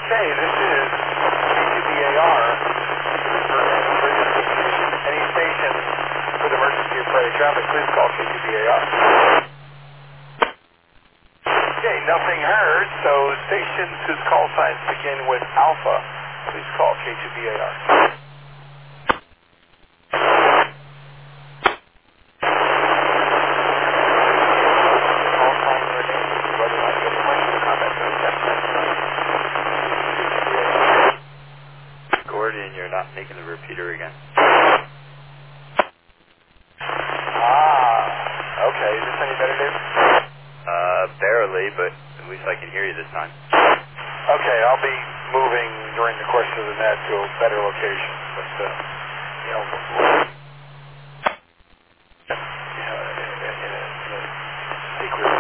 Okay, this is KTBAR. Any station with emergency or freight traffic, please call KTBAR. Okay, nothing heard, so stations whose call signs begin with Alpha, please call K2BAR. Call signs are named, whether or not you have a question or comment on the text message. Gordon, you're not making the repeater again. Okay, is this any better, Dave? Barely, but at least I can hear you this time. Okay, I'll be moving during the course of the net to a better location, but, in a secret.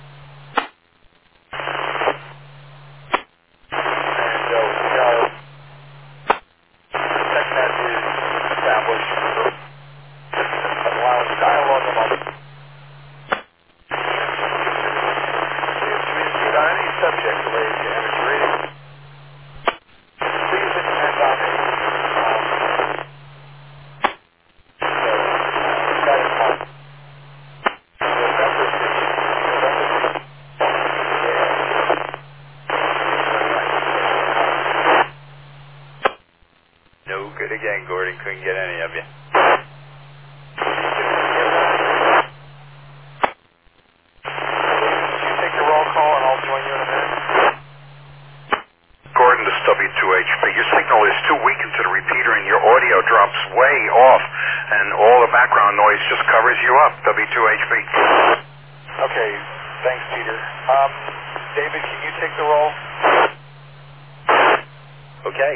And TechNet is established allowing dialogue among communicate on any subject related to energy rating. Please attend on that is my No good again, Gordon. Couldn't get any of you. Take the roll call and I'll join you in a minute. Gordon, this is W2HP. Your signal is too weak into the repeater and your audio drops way off and all the background noise just covers you up. W2HP. Okay, thanks, Peter. David, can you take the roll? Okay.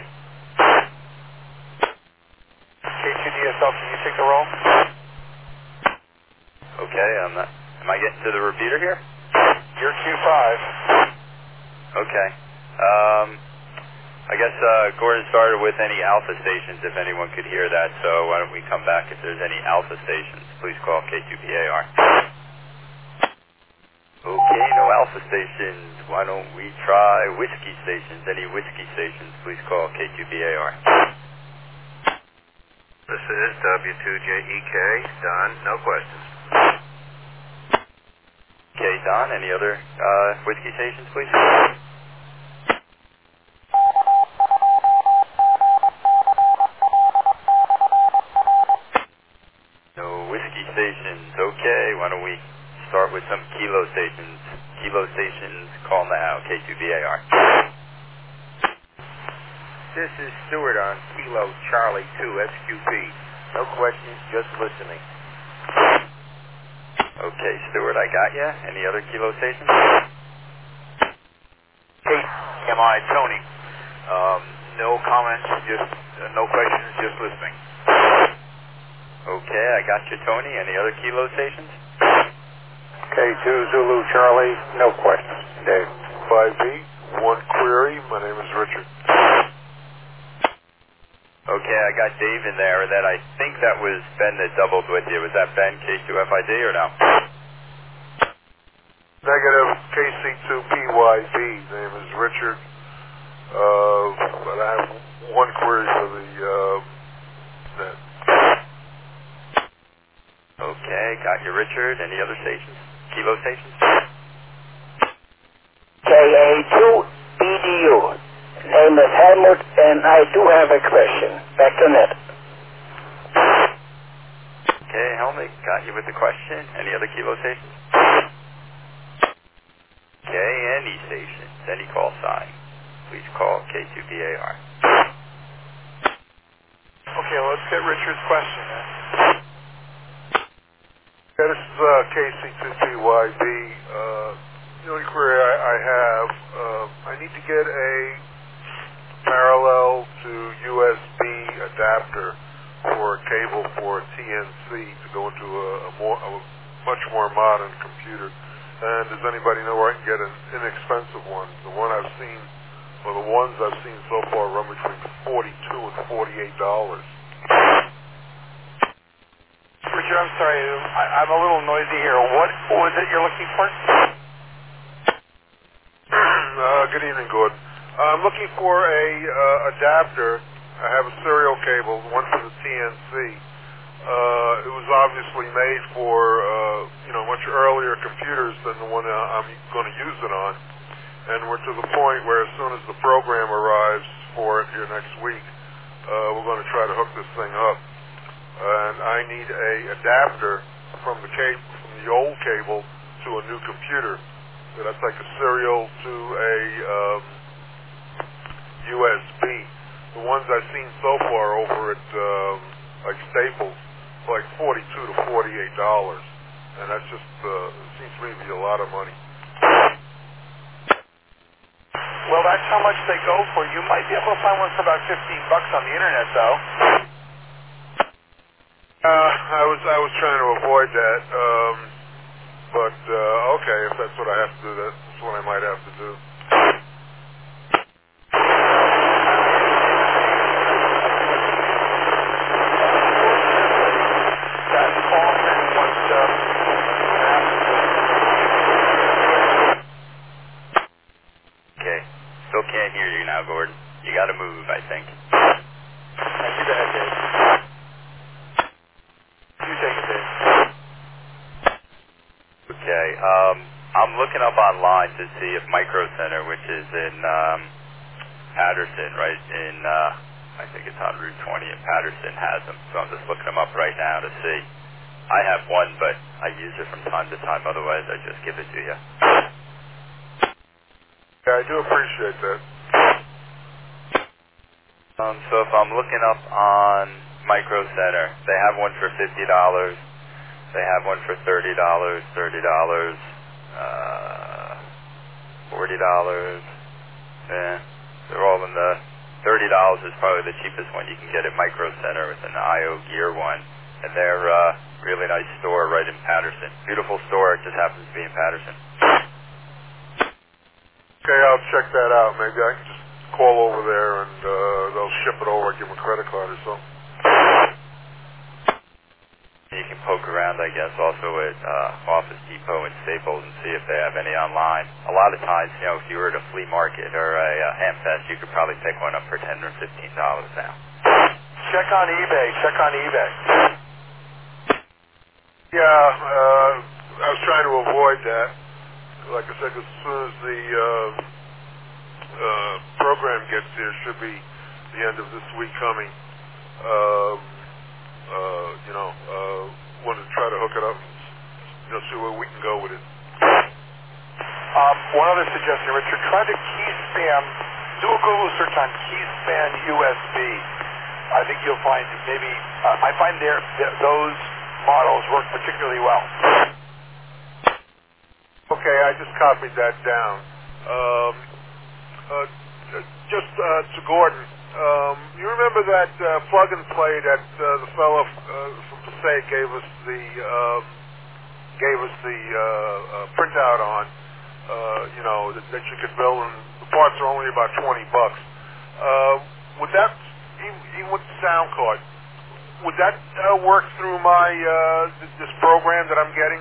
K2DSL, can you take the roll? Okay, am I getting to the repeater here? You're Q5. Okay. I guess Gordon started with any alpha stations if anyone could hear that, so why don't we come back if there's any alpha stations. Please call K2BAR. Okay, no alpha stations. Why don't we try whiskey stations? Any whiskey stations, please call K2BAR. This is W2JEK. Don, no questions. Okay, Don, any other whiskey stations, please? No whiskey stations. Okay, why don't we start with some kilo stations. Kilo stations, call now, K2BAR. This is Stewart on Kilo Charlie 2 SQP. No questions, just listening. Okay, Stewart, I got ya. Any other kilo stations? KMI Tony. No comments, just no questions, just listening. Okay, I got you, Tony. Any other kilo stations? K2 Zulu Charlie, no questions. Dave. 5B, one query. My name is Richard. Okay, I got Dave in there. That I think that was Ben that doubled with you. Was that Ben, K2FID, or no? Negative KC2PYD. Name is Richard. But I have one query for the net. Okay, got you, Richard. Any other stations? Kilo stations? KA2BDU. Name is Helmut, and I do have a question. Back to net. Okay, Helmut, got you with the question. Any other kilo stations? Okay, any stations, any call sign. Please call K2BAR. Okay, let's get Richard's question then. Yeah, this is KC2PYD. The only query I have, I need to get a parallel to USB adapter for a cable for a TNC to go into a much more modern computer. And does anybody know where I can get an inexpensive one? The one I've seen, or the ones I've seen so far, run between $42 and $48. Richard, I'm sorry, I'm a little noisy here. What was it you're looking for? Good evening, Gordon. I'm looking for a adapter. I have a serial cable, one for the TNC. It was obviously made for much earlier computers than the one I'm going to use it on, and we're to the point where as soon as the program arrives for it here next week, we're going to try to hook this thing up. And I need a adapter from the old cable to a new computer. So that's like a serial to a USB. The ones I've seen so far over at like Staples, like $42 to $48, and that's just seems to me to be a lot of money. Well, that's how much they go for. You might be able to find one for about $15 on the internet, though. I was trying to avoid that, but okay, if that's what I have to do, that's what I might have to do. Okay. Still can't hear you now, Gordon. You got to move, I think. You go ahead, Dave. You take it, Dave. Okay. I'm looking up online to see if Micro Center, which is in Patterson, right in, I think it's on Route 20 in Patterson, has them. So I'm just looking them up right now to see. I have one, but I use it from time to time. Otherwise, I just give it to you. Yeah, I do appreciate that. So if I'm looking up on Micro Center, they have one for $50. They have one for $30, $40. Yeah, they're all in the $30 is probably the cheapest one you can get at Micro Center. It's an IO Gear one, and they're really nice store right in Patterson. Beautiful store. It just happens to be in Patterson. Okay, I'll check that out. Maybe I can just call over there and they'll ship it over. Give them a credit card or something. You can poke around, I guess, also at Office Depot and Staples and see if they have any online. A lot of times, if you were at a flea market or a Hamfest, you could probably pick one up for $10 or $15 now. Check on eBay. Yeah, I was trying to avoid that. Like I said, as soon as the program gets here, should be the end of this week coming. Want to try to hook it up and see where we can go with it. One other suggestion, Richard. Try to keyspan. Do a Google search on keyspan USB. I think you'll find maybe. I find those models work particularly well. Okay, I just copied that down. Just to Gordon, you remember that plug and play that the fellow from Passaic gave us the printout on? That you could build, and the parts are only about $20. Would that, even with the sound card, would that work through my this program that I'm getting?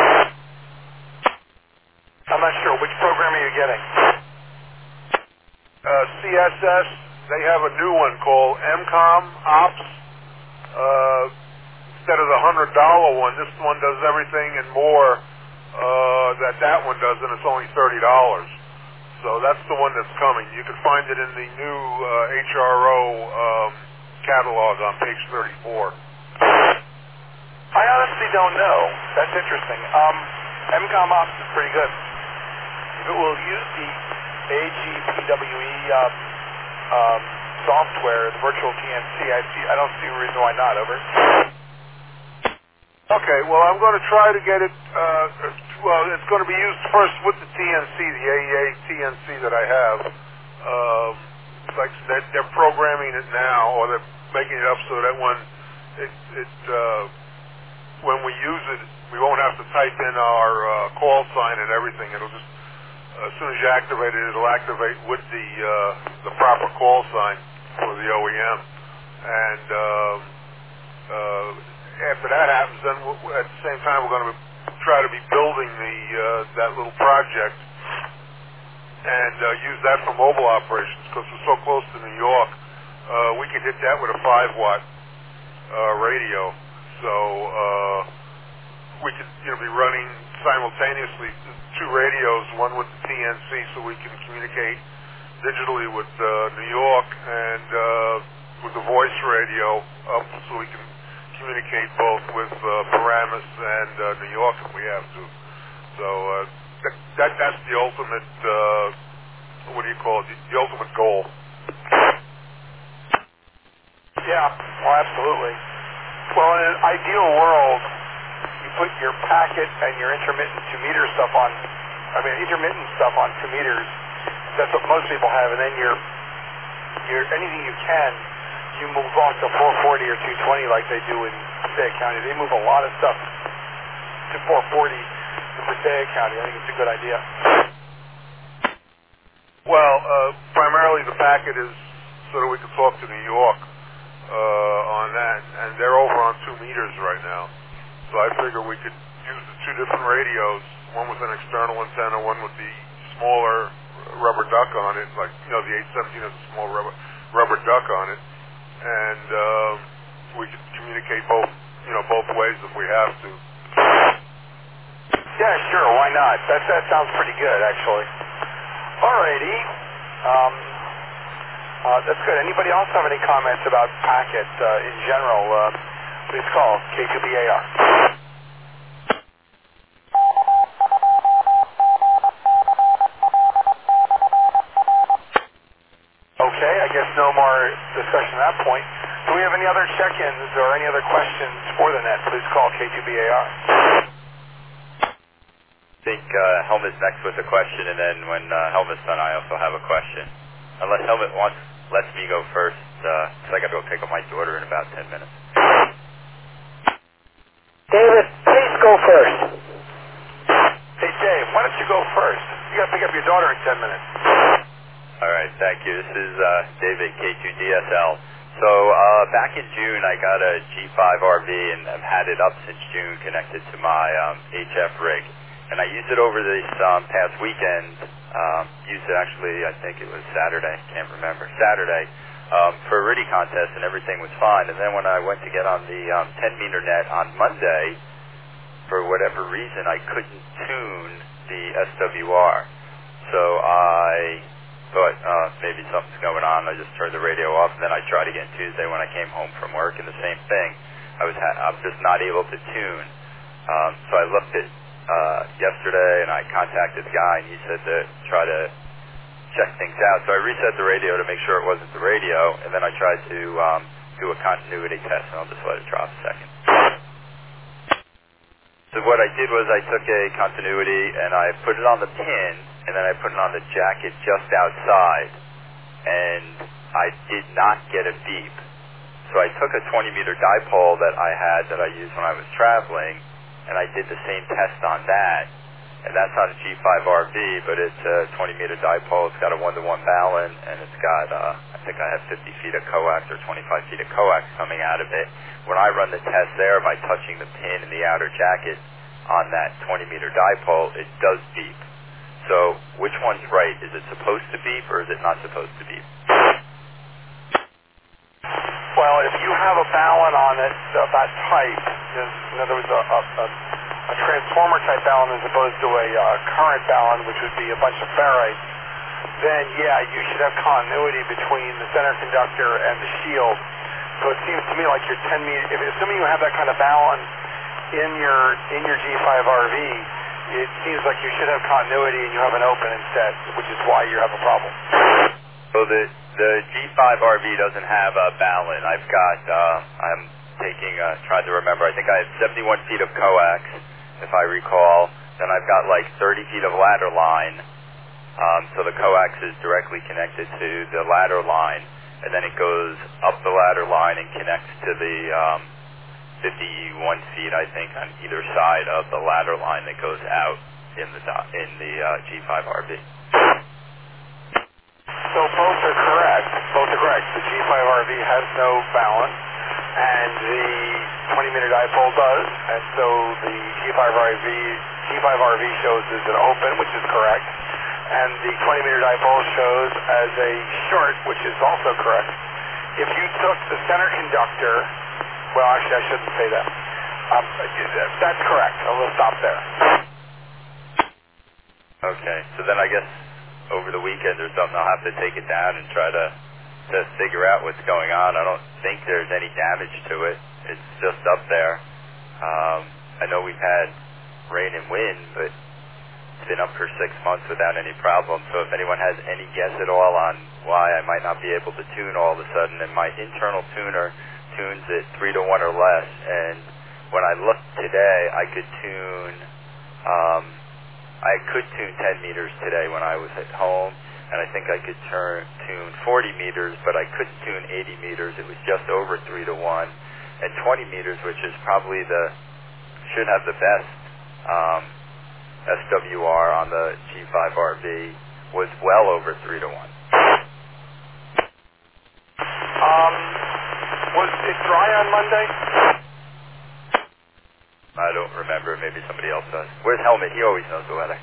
I'm not sure. Which program are you getting? CSS. They have a new one called MCOM Ops. Instead of the $100 one, this one does everything and more that one does, and it's only $30. So that's the one that's coming. You can find it in the new HRO catalog on page 34. I honestly don't know. That's interesting. MCOM Ops is pretty good. If it will use the AGPWE software, the virtual TNC, I don't see a reason why not. Over. Okay, well, I'm going to try to get it, it's going to be used first with the TNC, the AEA TNC that I have. Like they're programming it now, or they're making it up so that when we use it, we won't have to type in our call sign and everything. It'll just, as soon as you activate it, it'll activate with the proper call sign for the OEM. And after that happens, then at the same time we're going to try to be building that little project and use that for mobile operations because we're so close to New York. We could hit that with a 5-watt radio. So we could be running simultaneously 2 radios, one with the TNC so we can communicate digitally with New York, and with the voice radio up so we can communicate both with Paramus and New York if we have to. So that's the ultimate, what do you call it, the ultimate goal. Yeah, well, absolutely. Well, in an ideal world, you put your packet and your intermittent 2-meter stuff on, intermittent stuff on 2 meters. That's what most people have, and then your anything you can, you move off to 440 or 220 like they do in Passaic County. They move a lot of stuff to 440 in Passaic County. I think it's a good idea. Well, primarily the packet is so that we can talk to New York on that, and they're over on 2 meters right now. So I figure we could use the 2 different radios, one with an external antenna, one with the smaller rubber duck on it, like, the 817 has a small rubber duck on it, and we could communicate both ways if we have to. Yeah, sure, why not? That sounds pretty good, actually. Alrighty. That's good. Anybody else have any comments about packet in general? Please call K2BAR. Okay, I guess no more discussion at that point. Do we have any other check-ins or any other questions for the net? Please call K2BAR. I think Helmut's next with a question, and then when Helmut's done, I also have a question. Unless Helmut lets me go first, because I got to go pick up my daughter in about 10 minutes. David, please go first. Hey, Dave, why don't you go first? You got to pick up your daughter in 10 minutes. All right, thank you. This is David, K2DSL. So back in June, I got a G5 RV, and I've had it up since June connected to my HF rig. And I used it over this past weekend. Used it actually, I think it was Saturday, can't remember, Saturday, for a RIDI contest, and everything was fine. And then when I went to get on the 10-meter net on Monday, for whatever reason, I couldn't tune the SWR. So I thought maybe something's going on. I just turned the radio off, and then I tried again Tuesday when I came home from work, and the same thing. I'm just not able to tune. So I looked at yesterday, and I contacted the guy, and he said to try to check things out. So I reset the radio to make sure it wasn't the radio, and then I tried to do a continuity test, and I'll just let it drop a second. So what I did was I took a continuity, and I put it on the pin, and then I put it on the jacket just outside, and I did not get a beep. So I took a 20-meter dipole that I had that I used when I was traveling, and I did the same test on that, and that's on a G5 RV, but it's a 20-meter dipole. It's got a 1-to-1 balun, and it's got, I think I have 50 feet of coax or 25 feet of coax coming out of it. When I run the test there by touching the pin in the outer jacket on that 20-meter dipole, it does beep. So which one's right? Is it supposed to beep, or is it not supposed to beep? Well, if you have a balun on it of that type, in other words, a transformer-type balun as opposed to a current balun, which would be a bunch of ferrites, then, yeah, you should have continuity between the center conductor and the shield. So it seems to me like your 10 meter, assuming you have that kind of balun in your G5 RV, it seems like you should have continuity and you have an open instead, which is why you have a problem. So the G5 RV doesn't have a balun. I've got, I'm trying to remember, I think I have 71 feet of coax, if I recall. Then I've got like 30 feet of ladder line. So the coax is directly connected to the ladder line, and then it goes up the ladder line and connects to the 51 feet, I think, on either side of the ladder line that goes out in the G5 RV. So both are correct. The G5 RV has no balun, and the 20-meter dipole does, and so the G5 RV shows as an open, which is correct. and the 20-meter dipole shows as a short, which is also correct. If you took the center conductor, well, actually, I shouldn't say that. That's correct. We'll stop there. Okay, so then I guess over the weekend or something, I'll have to take it down and try to figure out what's going on. I don't think there's any damage to it. It's just up there. I know we've had rain and wind, but it's been up for 6 months without any problem. So if anyone has any guess at all on why I might not be able to tune all of a sudden, and my internal tuner tunes at 3 to 1 or less, and when I looked today, I could tune 10 meters today when I was at home, and I think I could tune 40 meters, but I couldn't tune 80 meters. It was just over 3 to 1, and 20 meters, which is probably should have the best SWR on the G5RV, was well over 3 to 1. Was it dry on Monday? I don't remember. Maybe somebody else does. Where's Helmet? He always knows the weather.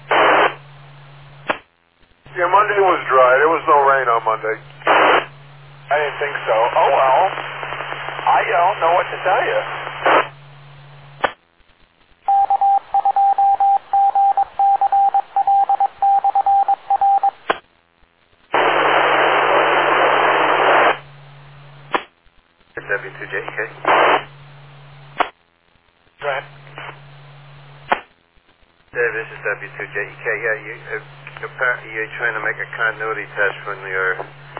Yeah, Monday was dry. There was no rain on Monday. I didn't think so. Oh, well. I don't know what to tell you. W2JEK. Go ahead. Dave, this is W2JEK. Yeah, you're trying to make a continuity test from your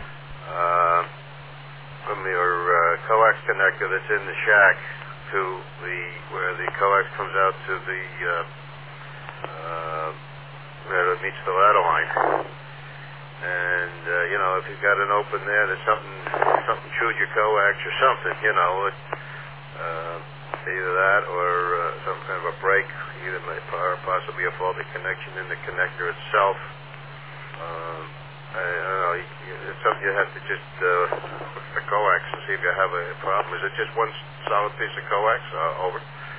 coax connector that's in the shack to where the coax comes out to the where it meets the ladder line. And if you've got an open there, there's something chewed your coax or something. Either that or some kind of a break, or possibly a faulty connection in the connector itself. I don't know. It's something you have to just look at the coax and see if you have a problem. Is it just one solid piece of coax? Over.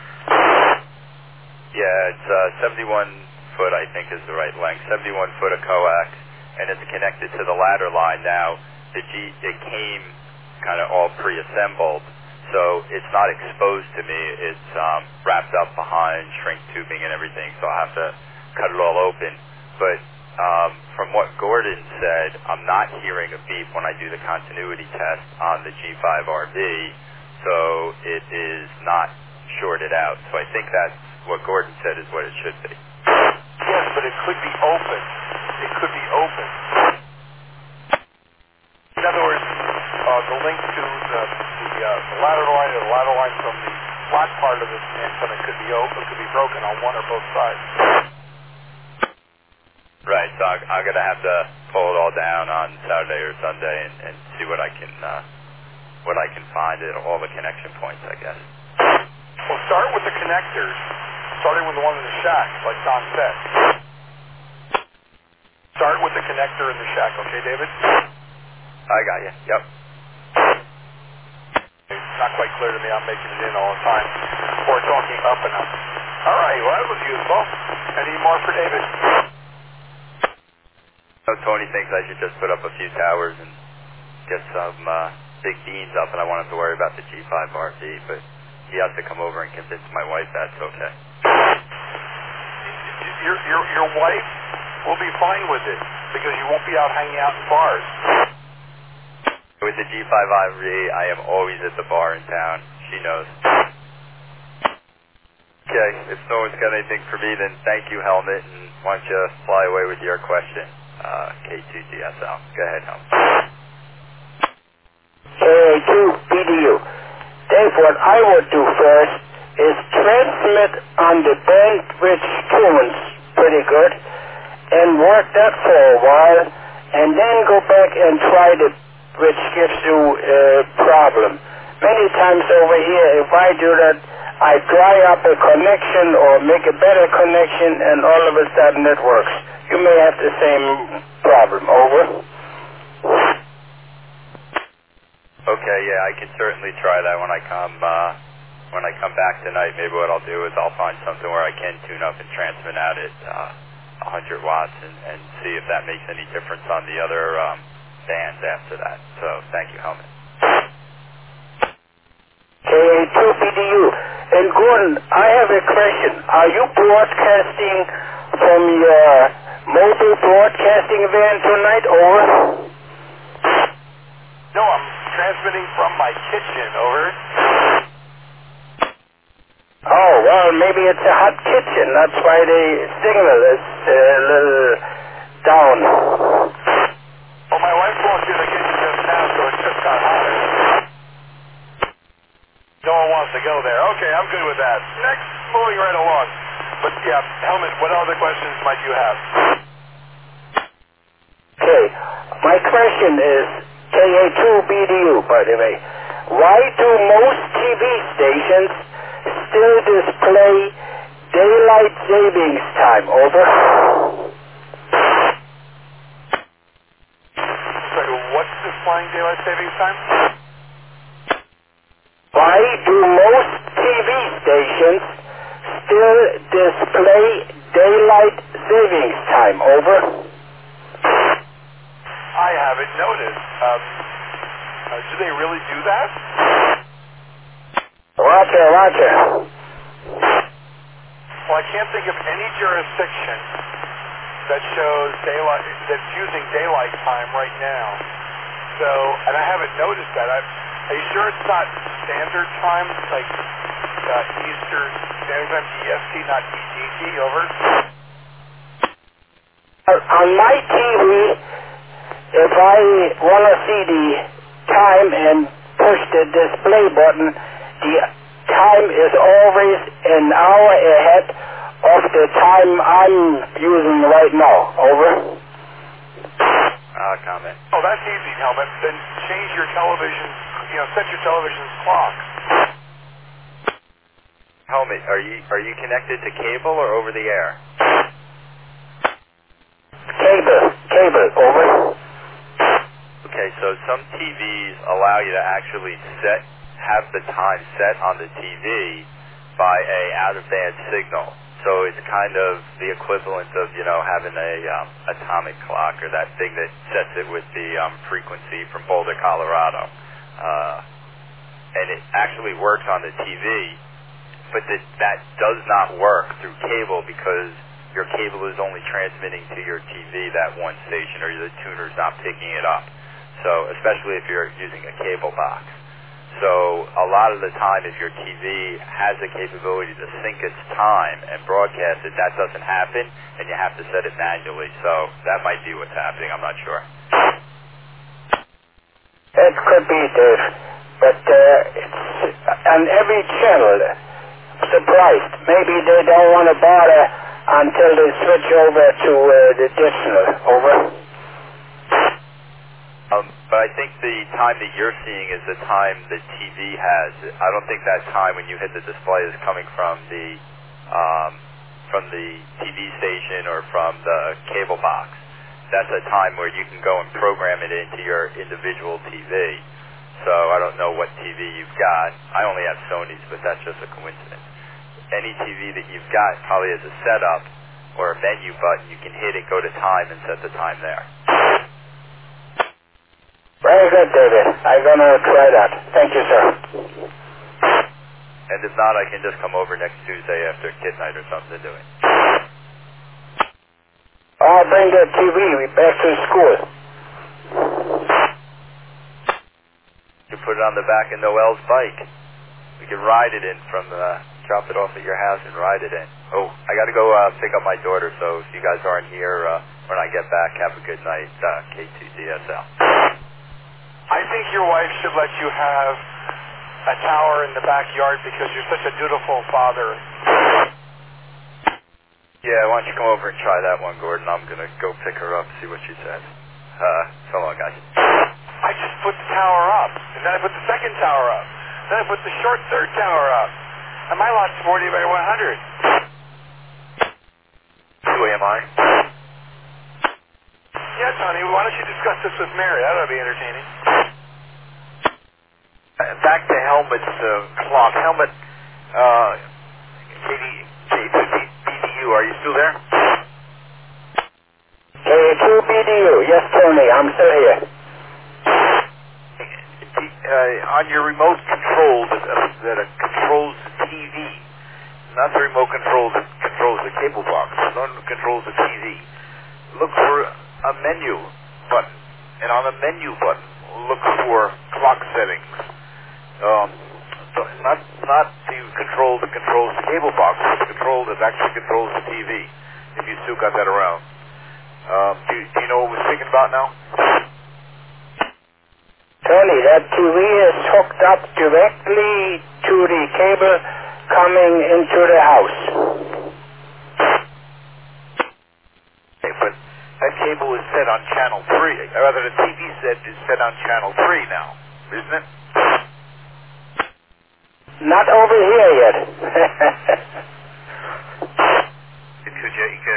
Yeah, it's 71 foot, I think, is the right length. 71 foot of coax, and it's connected to the ladder line. Now, it came kind of all pre-assembled, so it's not exposed to me. It's wrapped up behind shrink tubing and everything, so I'll have to cut it all open. But from what Gordon said, I'm not hearing a beep when I do the continuity test on the G5RV, so it is not shorted out. So I think that's what Gordon said is what it should be. Yes, but it could be open. It could be open. In other words, the link to the ladder line or the ladder line from the flat part of the antenna could be open, could be broken on one or both sides. Right, so I'm going to have to pull it all down on Saturday or Sunday and see what I can find at all the connection points, I guess. Well, start with the connectors, starting with the one in the shack, like Don said. Start with the connector in the shack, okay, David? I got you, yep. It's not quite clear to me. I'm making it in all the time. Or talking up and up. All right, well, that was useful. Any more for David? So Tony thinks I should just put up a few towers and get some big beams up, and I won't have to worry about the G5RV, but he has to come over and convince my wife that's okay. Your wife will be fine with it, because you won't be out hanging out in bars. With the G5RV, I am always at the bar in town. She knows. Okay, if no one's got anything for me, then thank you, Helmet, and why don't you fly away with your question, K2GSL. Go ahead, Helmet. K2BDU. Dave, what I would do first is transmit on the band which tunes pretty good and work that for a while, and then go back and try the which gives you a problem. Many times over here, if I do that, I dry up a connection or make a better connection, and all of a sudden it works. You may have the same problem. Over. Okay, yeah, I can certainly try that when I come back tonight. Maybe what I'll do is I'll find something where I can tune up and transmit out at 100 watts and see if that makes any difference on the other bands after that. So thank you, Helmut. KA2BDU. And Gordon, I have a question. Are you broadcasting from your mobile broadcasting van tonight, over? No, I'm transmitting from my kitchen, over. Oh, well, maybe it's a hot kitchen. That's why the signal is a little down. Well, my wife walked in the kitchen just now, so it just got hotter. No one wants to go there. Okay, I'm good with that. Next, moving right along. But yeah, Helmut, what other questions might you have? Okay, my question is KA2BDU, by the way. Why do most TV stations still display daylight savings time, over? Sorry, what's displaying daylight savings time? Why do most TV stations still display daylight savings time, over? I haven't noticed. Do they really do that? Roger, roger. Well, I can't think of any jurisdiction that shows daylight, that's using daylight time right now. So, and I haven't noticed that. Are you sure it's not standard time, like Eastern Standard Time, EST, not EDT, over? On my TV, if I want to see the time and push the display button, the time is always an hour ahead of the time I'm using right now, over. Comment. Oh, that's easy, Helmut. Then change your television, set your television's clock. Helmut, are you connected to cable or over the air? Cable, over. Okay, so some TVs allow you to actually have the time set on the TV by a out-of-band signal. So it's kind of the equivalent of, having a atomic clock or that thing that sets it with the frequency from Boulder, Colorado. And it actually works on the TV, but that does not work through cable because your cable is only transmitting to your TV that one station, or the tuner's not picking it up. So, especially if you're using a cable box. So, a lot of the time, if your TV has the capability to sync its time and broadcast it, that doesn't happen, and you have to set it manually. So, that might be what's happening. I'm not sure. It could be, Dave. But it's on every channel. Surprised. Maybe they don't want to bother until they switch over to the digital, over. But I think the time that you're seeing is the time the TV has. I don't think that time when you hit the display is coming from the TV station or from the cable box. That's a time where you can go and program it into your individual TV. So I don't know what TV you've got. I only have Sony's, but that's just a coincidence. Any TV that you've got probably has a setup or a menu button. You can hit it, go to time, and set the time there. Very good, David. I'm going to try that. Thank you, sir. And if not, I can just come over next Tuesday after kid night or something to do it. I'll bring the TV back to school. You can put it on the back of Noel's bike. We can ride it in from drop it off at your house and ride it in. Oh, I got to go pick up my daughter, so if you guys aren't here when I get back, have a good night, K2DSL. I think your wife should let you have a tower in the backyard because you're such a dutiful father. Yeah, why don't you come over and try that one, Gordon? I'm going to go pick her up, see what she says. So long, guys. I just put the tower up, and then I put the second tower up, then I put the short third tower up, and my lot's 40 by 100. 2 AMI? Yeah, Tony, why don't you discuss this with Mary? That ought to be entertaining. Back to Helmut's clock. Helmut, KD2BDU, are you still there? KA2BDU. Yes, Tony, I'm still here. On your remote control that controls the TV, not the remote control that controls the cable box, the one that controls the TV, look for a menu button. And on the menu button, look for clock settings. Not the control that controls the cable box, but the control that actually controls the TV, if you still got that around. Do you know what we're speaking about now? Tony, that TV is hooked up directly to the cable coming into the house. Okay, but that cable is set on channel 3. Rather, the TV set is set on channel 3 now, isn't it? Not over here yet. J2JEK.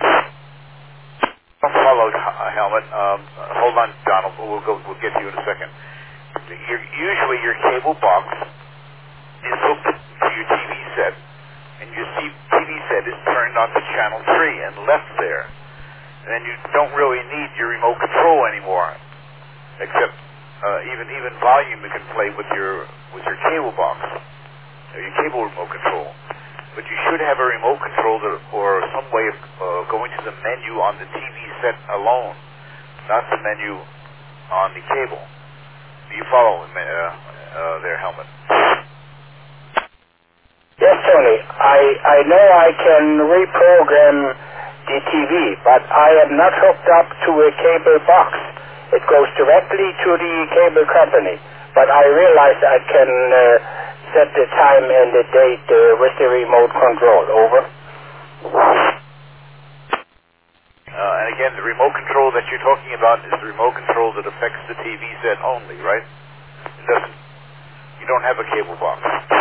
Followed, Helmut. Hold on, Donald. We'll get to you in a second. Usually your cable box is hooked to your TV set, and your TV set is turned on to channel 3 and left there. And then you don't really need your remote control anymore, except even volume you can play with your cable box, or your cable remote control. But you should have a remote control or some way of going to the menu on the TV set alone, not the menu on the cable. Do you follow there, Helmut? Yes, Tony. I know I can reprogram the TV, but I am not hooked up to a cable box. It goes directly to the cable company. But I realize I can set the time and the date with the remote control. Over. And again, the remote control that you're talking about is the remote control that affects the TV set only, right? It doesn't. You don't have a cable box.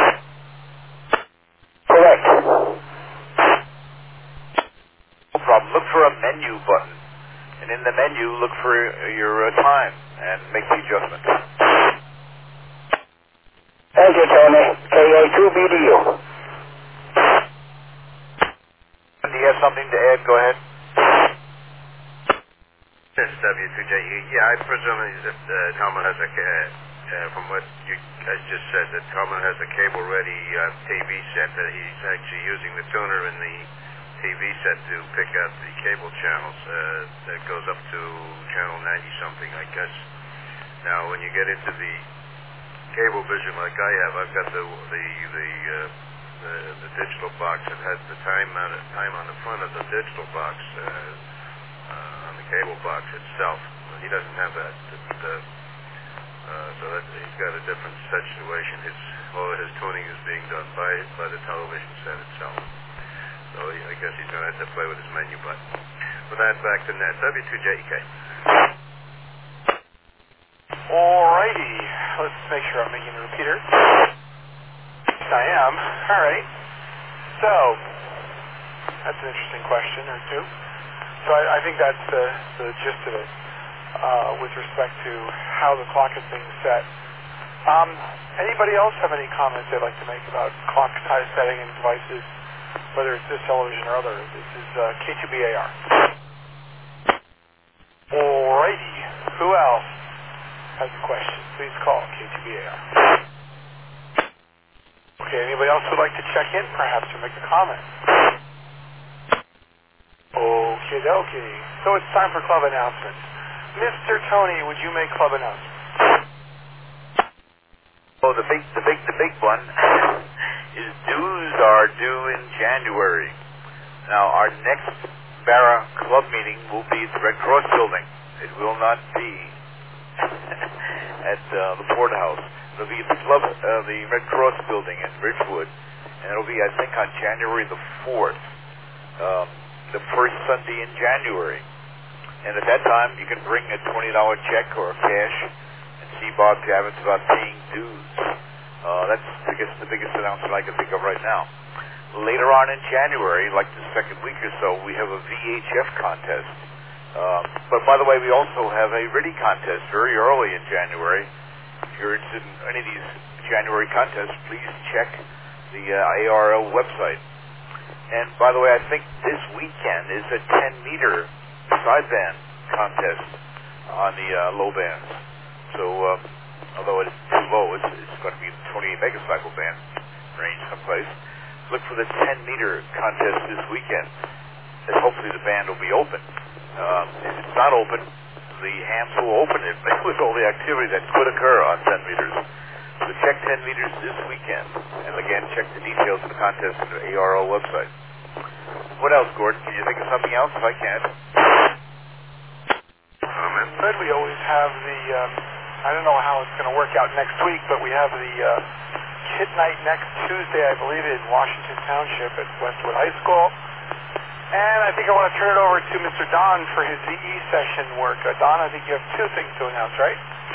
Correct. No problem. Look for a menu button, and in the menu, look for your time and make the adjustment. Thank you, Tony. KA2BDU. Do you have something to add? Go ahead. Yes, W2JE. Yeah, I presume that Helmut has from what you guys just said, that Helmut has a cable-ready TV set that he's actually using the tuner in the TV set to pick out the cable channels. That goes up to channel 90-something, I guess. Now, when you get into the cable vision like I have, I've got the digital box that has the time on the front of the digital box on the cable box itself. He doesn't have that. So that he's got a different situation. All of his tuning is being done by the television set itself. So I guess he's going to have to play with his menu button. With that, back to net. W2JEK. Alrighty, let's make sure I'm making a repeater. Yes, I am. Alright. So, that's an interesting question or two. So I think that's the gist of it with respect to how the clock is being set. Anybody else have any comments they'd like to make about clock time setting and devices, whether it's this television or other? This is K2BAR. Alrighty, who else has a question? Please call K2BAR. Okay, anybody else who'd like to check in, perhaps, or make a comment? Okie dokie. So it's time for club announcements. Mr. Tony, would you make club announcements? Oh, the big one is dues are due in January. Now, our next Barra Club meeting will be at the Red Cross building. It will not be at the Port House. It'll be at the Red Cross building in Ridgewood, and it'll be, I think, on January the 4th, the first Sunday in January. And at that time, you can bring a $20 check or cash and see Bob Javits about paying dues. That's, I guess, the biggest announcement I can think of right now. Later on in January, like the second week or so, we have a VHF contest. But by the way, we also have a RIDI contest very early in January. If you're interested in any of these January contests, please check the ARL website. And by the way, I think this weekend is a 10-meter sideband contest on the low bands. So although it's too low, it's going to be in the 28 megacycle band range someplace. Look for the 10-meter contest this weekend, and hopefully the band will be open. If it's not open, the hams will open it with all the activity that could occur on 10 meters. So check 10 meters this weekend. And again, check the details of the contest on the ARL website. What else, Gordon? Can you think of something else if I can't? Fred, we always have the, I don't know how it's going to work out next week, but we have the Kit Night next Tuesday, I believe, in Washington Township at Westwood High School. And I think I want to turn it over to Mr. Don for his VE session work. Don, I think you have two things to announce, right?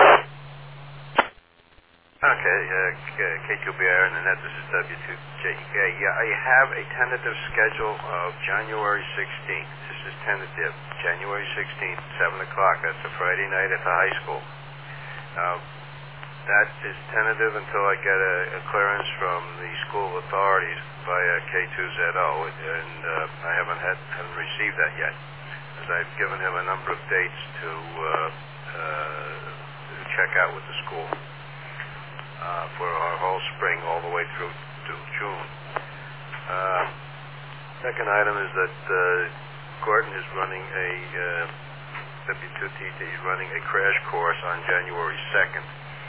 Okay, K2BR and the net, this is W2JK. Yeah, I have a tentative schedule of January 16th. This is tentative. January 16th, 7 o'clock. That's a Friday night at the high school. That is tentative until I get a clearance from the school authorities via K2ZO, and I haven't received that yet, as I've given him a number of dates to check out with the school for our whole spring all the way through to June. Second item is that Gordon is running a W2TT is running a crash course on January 2nd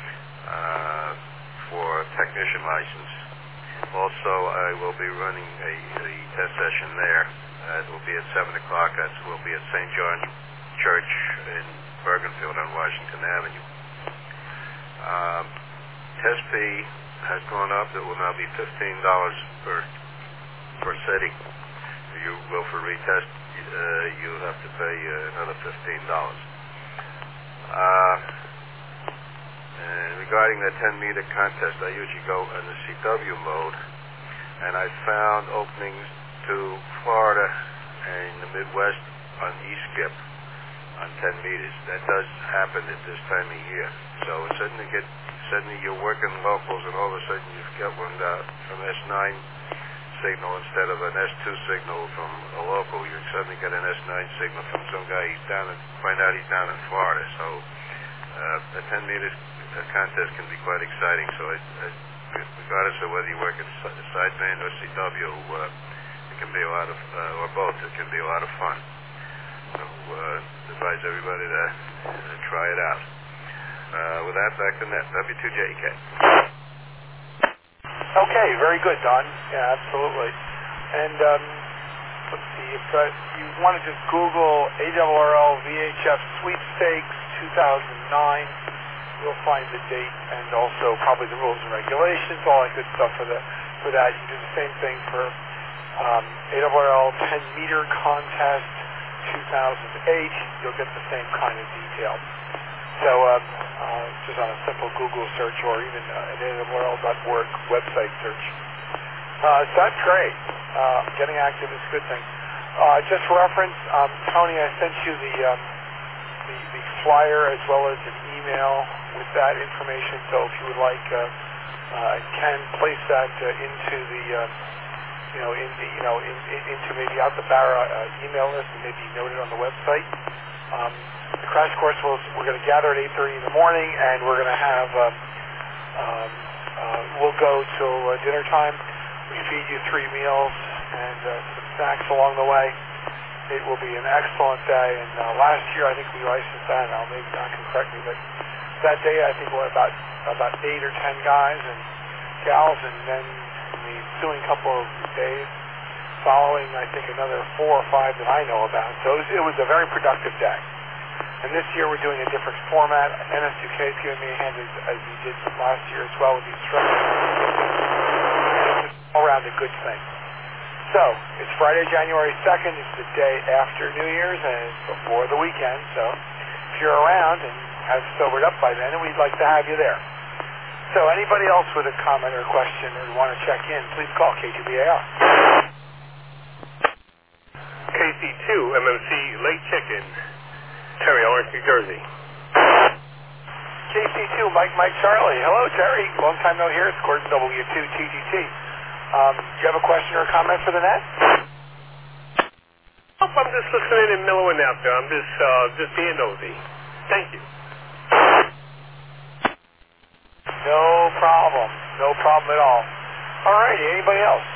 for technician license. Also, I will be running a test session there. It will be at 7 o'clock. That will be at St. John Church in Bergenfield on Washington Avenue. Test fee has gone up. It will now be $15 per setting. If you go for retest, you'll have to pay another $15. And regarding the 10-meter contest, I usually go in the CW mode, and I found openings to Florida and the Midwest on E-Skip on 10 meters. That does happen at this time of year. So suddenly you're working locals, and all of a sudden you get one from S9 signal instead of an S2 signal from a local. You suddenly get an S9 signal from some guy find out he's down in Florida. So the 10 meters contest can be quite exciting. So regardless of whether you work at sideband or CW, it can be a lot of, or both, it can be a lot of fun. So advise everybody to try it out. With that, back to net, W2JK. Okay, very good, Don. Yeah, absolutely. And let's see, if you want to just Google ARRL VHF Sweepstakes 2009, you'll find the date and also probably the rules and regulations, all that good stuff for that. You can do the same thing for ARRL 10-meter contest 2008. You'll get the same kind of detail. So just on a simple Google search or even an ARRL.org website search. So that's great. Getting active is a good thing. Just for reference, Tony, I sent you the flyer as well as an email with that information. So if you would like, I can place that into the into maybe out the Barra email list and maybe noted on the website. The crash course we're going to gather at 8:30 in the morning, and we're going to have we'll go till dinner time. We feed you 3 meals and some snacks along the way. It will be an excellent day. And last year I think we licensed that. Now maybe Don can correct me, but that day I think we're about 8 or 10 guys and gals, and then in the ensuing couple of days following, I think another 4 or 5 that I know about. So it was a very productive day. And this year we're doing a different format. NS2K is giving me a hand as we did last year as well with the instructors. And it's all around a good thing. So it's Friday, January 2nd. It's the day after New Year's and it's before the weekend. So if you're around and have sobered up by then, we'd like to have you there. So anybody else with a comment or question or want to check in, please call K2BAR. KC2 MMC Late Chicken, Terry, Orange, New Jersey. KC2 Mike Charlie. Hello, Terry. Long time no hear. It's Gordon W2TGT. Do you have a question or a comment for the net? Nope, I'm just listening and mellowing out there. I'm just being nosy. Thank you. No problem. No problem at all. All right, anybody else?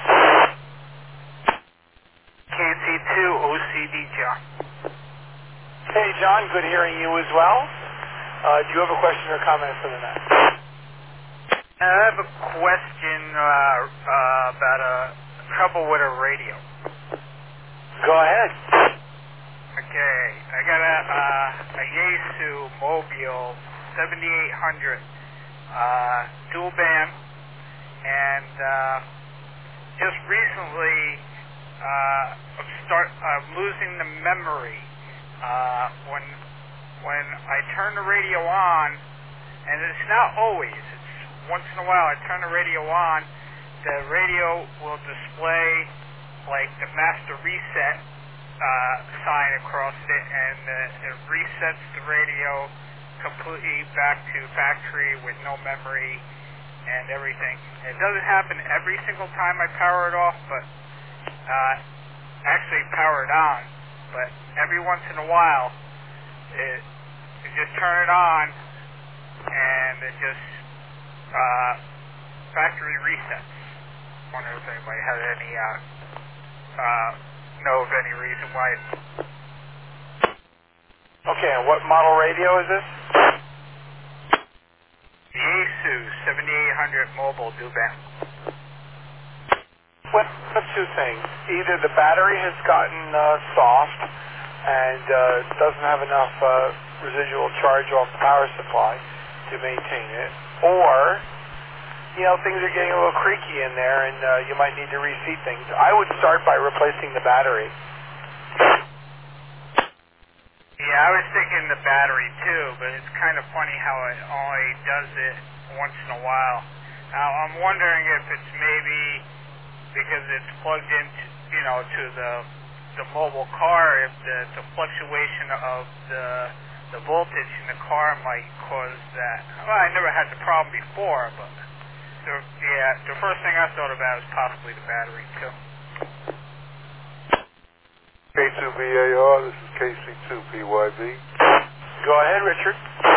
KC2 OCD John. Hey, John, good hearing you as well. Do you have a question or comment for the night? I have a question about trouble with a radio. Go ahead. Okay, I got a Yaesu Mobile 7800 dual band, and just recently I'm losing the memory. When I turn the radio on, and it's not always, it's once in a while I turn the radio on, the radio will display like the master reset sign across it, and it resets the radio completely back to factory with no memory and everything. It doesn't happen every single time I power it off, but actually power it on. But every once in a while, you just turn it on, and it just factory resets. I wonder if anybody has any know of any reason why. Okay, and what model radio is this? The Yaesu 7800 mobile dual band. One of two things. Either the battery has gotten soft and doesn't have enough residual charge off the power supply to maintain it, or things are getting a little creaky in there, and you might need to reseat things. I would start by replacing the battery. Yeah, I was thinking the battery too, but it's kind of funny how it only does it once in a while. Now, I'm wondering if it's maybe because it's plugged into, to the mobile car, if the fluctuation of the voltage in the car might cause that. Well, I never had the problem before, but the first thing I thought about is possibly the battery too. K2VAR, this is KC2PYB. Go ahead, Richard.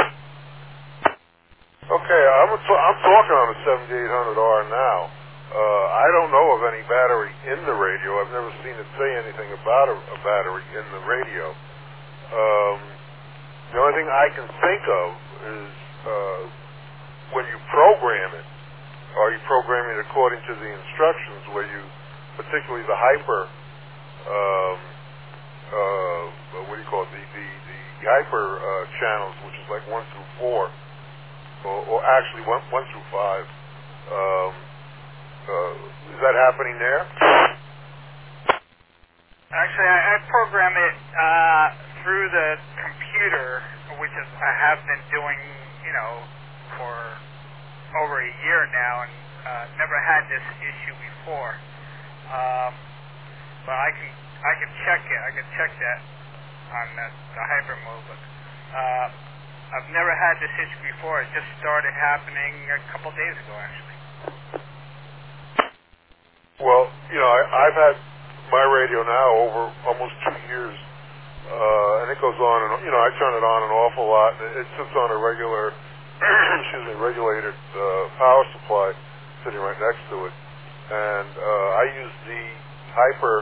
Okay, I'm talking on a 7800R now. I don't know of any battery in the radio. I've never seen it say anything about a battery in the radio. The only thing I can think of is when you program it, are you programming it according to the instructions where you, particularly the hyper, what do you call it, the hyper channels, which is like 1 through 4, or actually 1 through 5. Is that happening there? Actually, I program it through the computer, which is I have been doing, for over a year now, and never had this issue before. But I can check it. I can check that on the hyper mode. But I've never had this issue before. It just started happening a couple days ago, actually. Well, I've had my radio now over almost 2 years, and it goes on, and I turn it on an awful lot. It sits on a regular, regulated power supply sitting right next to it, and I use the hyper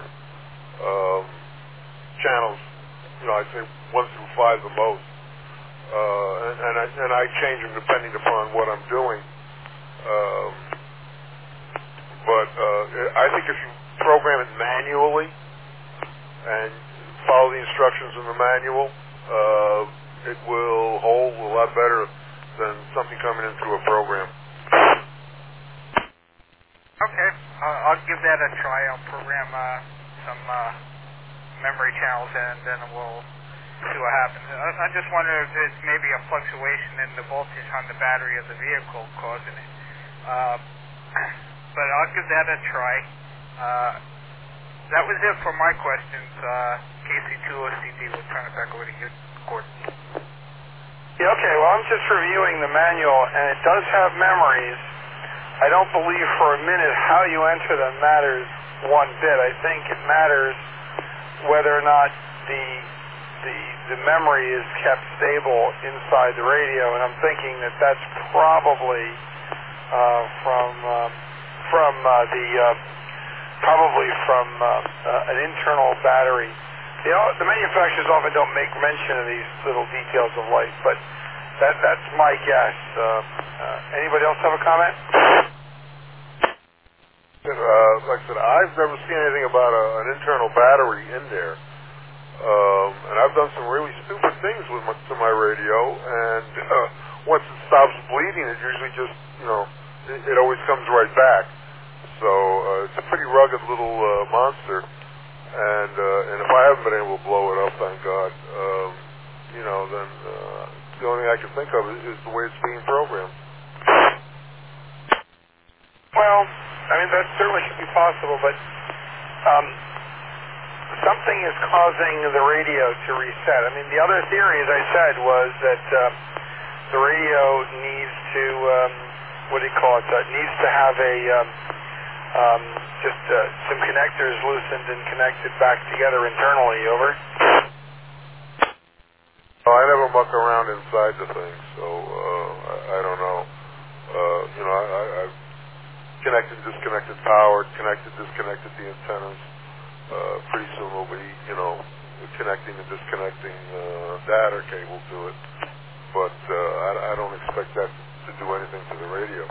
channels. I'd say 1 through 5 the most, and I change them depending upon what I'm doing. But I think if you program it manually and follow the instructions in the manual, it will hold a lot better than something coming in through a program. Okay, I'll give that a try. I'll program some memory channels, and then we'll see what happens. I just wonder if it's maybe a fluctuation in the voltage on the battery of the vehicle causing it. But I'll give that a try. That was it for my questions. KC2OCD, we'll turn it back over to you, Gordon. Yeah, okay, well, I'm just reviewing the manual, and it does have memories. I don't believe for a minute how you enter them matters one bit. I think it matters whether or not the memory is kept stable inside the radio, and I'm thinking that that's probably from an internal battery. The manufacturers often don't make mention of these little details of life, but that's my guess. Anybody else have a comment? Like I said, I've never seen anything about an internal battery in there. And I've done some really stupid things with to my radio, and once it stops bleeding, it usually just, it always comes right back. So it's a pretty rugged little monster, and if I haven't been able to blow it up, thank God, then the only thing I can think of is the way it's being programmed. Well, I mean, that certainly could be possible, but something is causing the radio to reset. I mean, the other theory, as I said, was that the radio needs to, needs to have some connectors loosened and connected back together internally. Over. Oh, I never muck around inside the thing, so I don't know. I've connected, disconnected power, disconnected the antennas. Pretty soon we'll be, connecting and disconnecting data cable to it. But I don't expect that to do anything to the radio.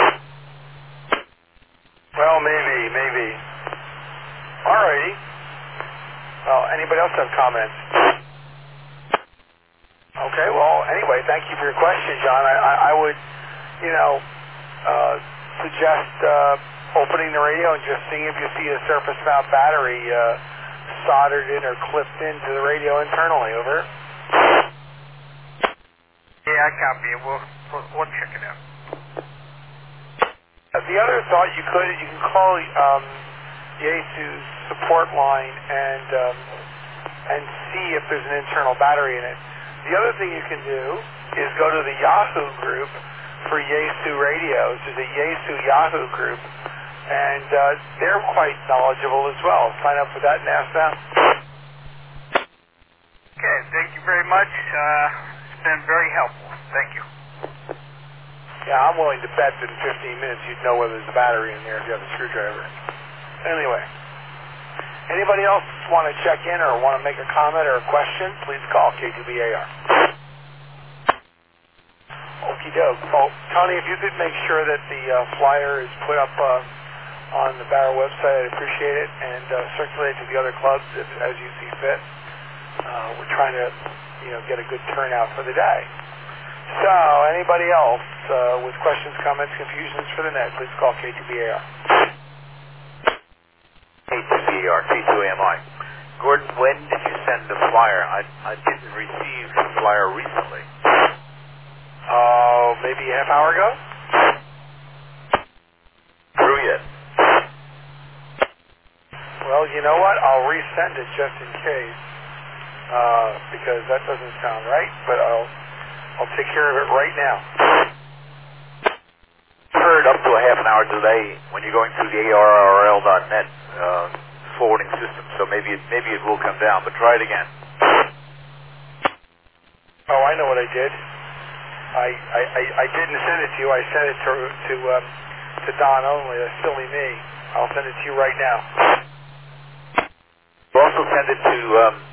Well, maybe. Alrighty. Well, anybody else have comments? Okay, well, anyway, thank you for your question, John. I would, suggest opening the radio and just seeing if you see a surface mount battery soldered in or clipped into the radio internally. Over. Yeah, I copy it. We'll check it out. The other thought you can call the ASUS support line and see if there's an internal battery in it. The other thing you can do is go to the Yahoo group for Yaesu radios. There's a Yaesu Yahoo group, and they're quite knowledgeable as well. Sign up for that and ask them. Okay, thank you very much. It's been very helpful. Thank you. Yeah, I'm willing to bet that in 15 minutes you'd know whether there's a battery in there if you have a screwdriver. Anyway, anybody else want to check in or want to make a comment or a question, please call K2BAR. Okie doke. Oh, Tony, if you could make sure that the flyer is put up on the Barra website, I'd appreciate it, and circulate to the other clubs as you see fit. We're trying to, get a good turnout for the day. So, anybody else with questions, comments, confusions for the net, please call K2BAR. K2BAR, K2AMI. Gordon, when did you send the flyer? I didn't receive the flyer recently. Maybe a half hour ago? Through yet? Well, you know what? I'll resend it just in case, because that doesn't sound right, but I'll take care of it right now. I've heard up to a half an hour delay when you're going through the ARRL.net forwarding system, so maybe it will come down, but try it again. Oh, I know what I did. I didn't send it to you. I sent it to Don only. That's silly me. I'll send it to you right now. We'll also send it to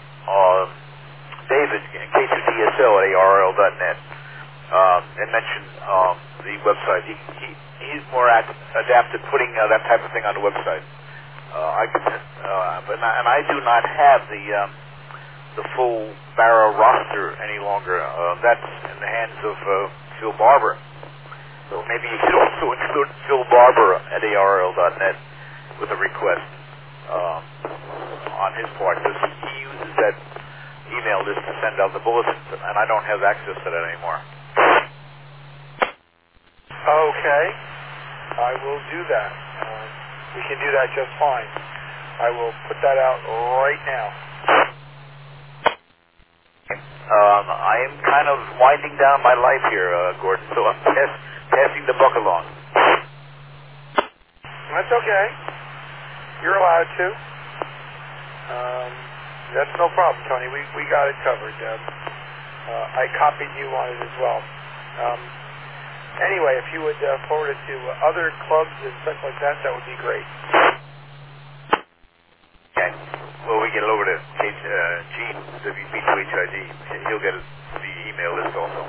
David, K2DSL at ARRL.net, and mention the website. He's more adapted putting that type of thing on the website. And I do not have the full Barra roster any longer. That's in the hands of Phil Barber. So maybe you could also include Phil Barber at ARRL.net with a request on his part, because he uses that email list to send out the bulletins, and I don't have access to that anymore. Okay. I will do that. We can do that just fine. I will put that out right now. I am kind of winding down my life here, Gordon, so I'm passing the buck along. That's okay. You're allowed to. That's no problem, Tony. We got it covered. I copied you on it as well. Anyway, if you would forward it to other clubs and stuff like that, that would be great. Okay. Well, we get it over to Gene, WB2HID. He'll get the email list also.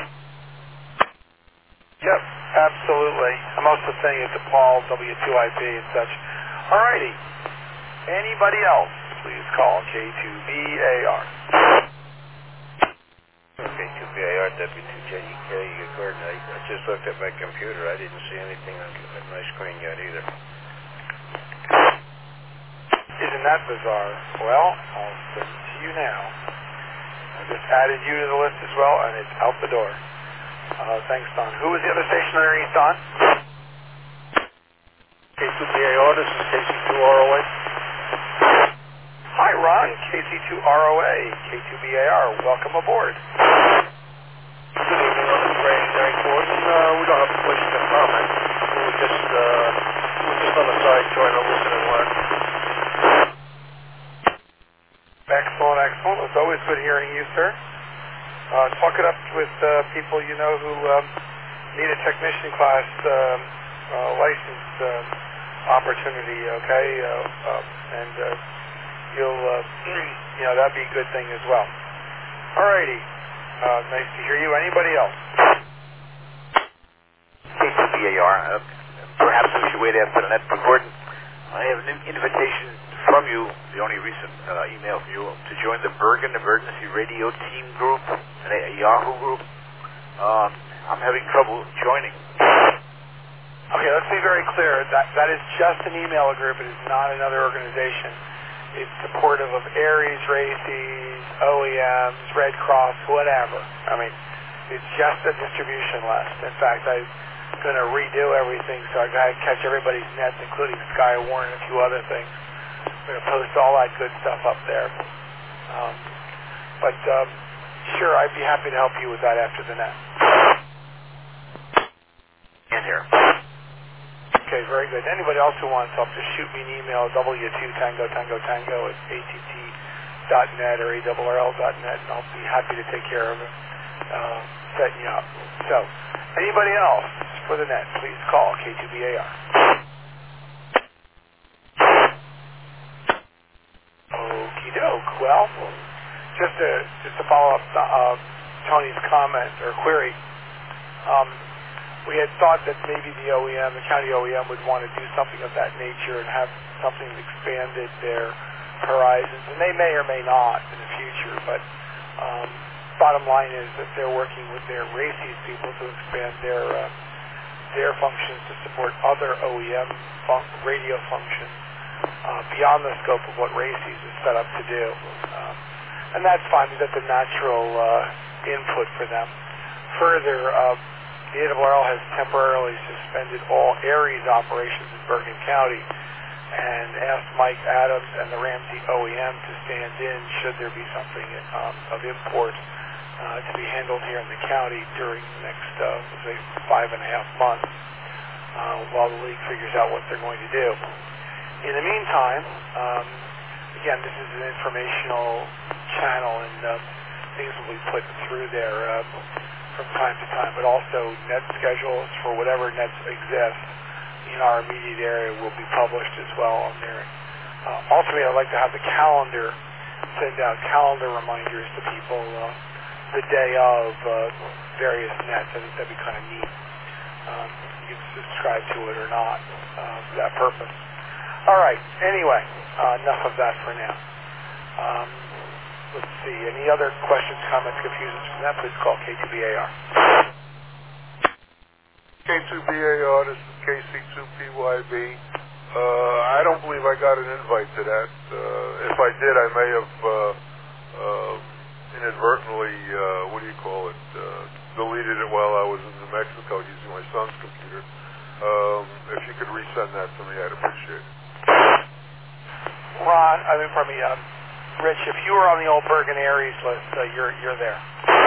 Yep, absolutely. I'm also sending it to Paul, W2IP and such. All righty. Anybody else, please call K2BAR. K2BAR, W2JEK, Gordon. I just looked at my computer. I didn't see anything on my screen yet either. Isn't that bizarre? Well, I'll send it to you now. I just added you to the list as well, and it's out the door. Thanks, Don. Who was the other station underneath Don? K2BAR, this is KC2ROA. Hi, Ron. KC2ROA, K2BAR. Welcome aboard. Good evening, this is Ray Gordon. We don't have a question or comment. We were just on the side trying to listen and learn. Excellent, excellent. It's always good hearing you, sir. Talk it up with people you know who need a technician class license opportunity, okay? And you'll, that'd be a good thing as well. Alrighty. Nice to hear you. Anybody else? K2BAR. Perhaps we should wait after the net. But Gordon, I have an invitation from you, the only recent email from you, to join the Bergen Emergency Radio Team Group, a Yahoo group. I'm having trouble joining. Okay, let's be very clear. That is just an email group. It is not another organization. It's supportive of Aries, RACES, OEMs, Red Cross, whatever. I mean, it's just a distribution list. In fact, I'm going to redo everything, so I got to catch everybody's nets, including Skywarn and a few other things. I'm going to post all that good stuff up there. Sure, I'd be happy to help you with that after the net. In here. Okay, very good. Anybody else who wants help, just shoot me an email, W2TangoTangoTango at att.net or ARRL.net, and I'll be happy to take care of it, setting you up. So, anybody else for the net, please call K2BAR. Okie doke. Well, just to follow up Tony's comment or query, we had thought that maybe the OEM, the county OEM, would want to do something of that nature and have something that expanded their horizons, and they may or may not in the future, but bottom line is that they're working with their RACES people to expand their functions to support other OEM radio functions beyond the scope of what RACES is set up to do. And that's fine, because that's a natural input for them. Further, the ARRL has temporarily suspended all Aries operations in Bergen County and asked Mike Adams and the Ramsey OEM to stand in should there be something of import to be handled here in the county during the next, say, 5.5 months while the league figures out what they're going to do. In the meantime, again, this is an informational channel, and things will be put through there from time to time, but also net schedules for whatever nets exist in our immediate area will be published as well on there. Ultimately, I'd like to have the calendar, send out calendar reminders to people the day of various nets. I think that'd be kind of neat. You can subscribe to it or not for that purpose. All right, anyway, enough of that for now. Let's see, any other questions, comments, confusions from that, please call K2BAR. K2BAR, this is KC2PYB. I don't believe I got an invite to that. If I did, I may have inadvertently, deleted it while I was in New Mexico using my son's computer. If you could resend that to me, I'd appreciate it. Ron, Rich, if you were on the old Bergen Aries list, you're there.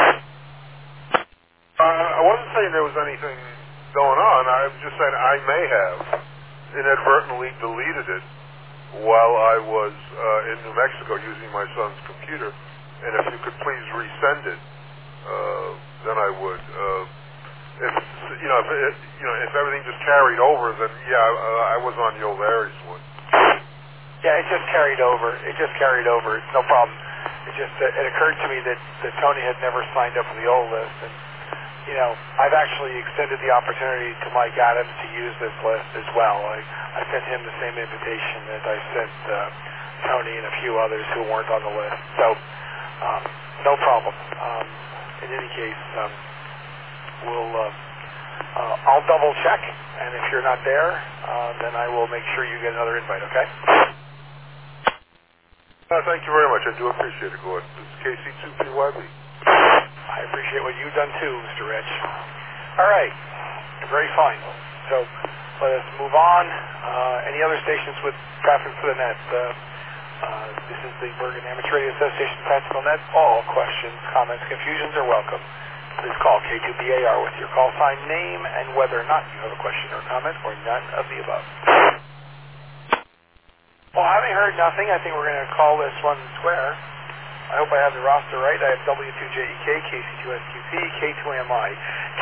I wasn't saying there was anything going on. I was just saying I may have inadvertently deleted it while I was in New Mexico using my son's computer, and if you could please resend it, then I would. If everything just carried over, then I was on the old Aries one. Yeah, it just carried over. It's no problem. It occurred to me that Tony had never signed up for the old list, and I've actually extended the opportunity to Mike Adams to use this list as well. I sent him the same invitation that I sent Tony and a few others who weren't on the list. So, no problem. In any case, I'll double check, and if you're not there, then I will make sure you get another invite, okay? Thank you very much. I do appreciate it, Gordon. This is KC2PYB. I appreciate what you've done too, Mr. Rich. All right. Very fine. So let us move on. Any other stations with traffic for the net? This is the Bergen Amateur Radio Association Practical Net. All questions, comments, confusions are welcome. Please call K2BAR with your call sign, name, and whether or not you have a question or comment, or none of the above. Well, having heard nothing, I think we're going to call this one square. I hope I have the roster right. I have W2JEK, KC2SQP, K2AMI,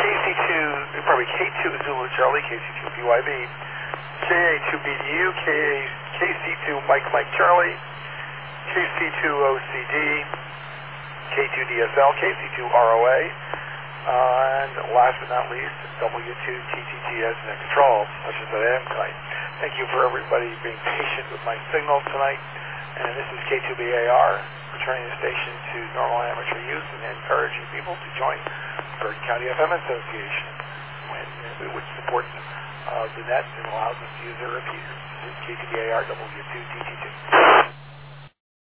K2 Zulu Charlie, KC2PYB, KA2BDU, KC2 Mike Charlie, KC2OCD, K2DSL, KC2ROA, and last but not least, W2TTTS Net Control, such as I am tonight. Thank you for everybody being patient with my signal tonight. And this is K2BAR, returning the station to normal amateur use and encouraging people to join Bergen County FM Association, which supports the net and allows us to use their repeaters. This is K2BAR W2TT2.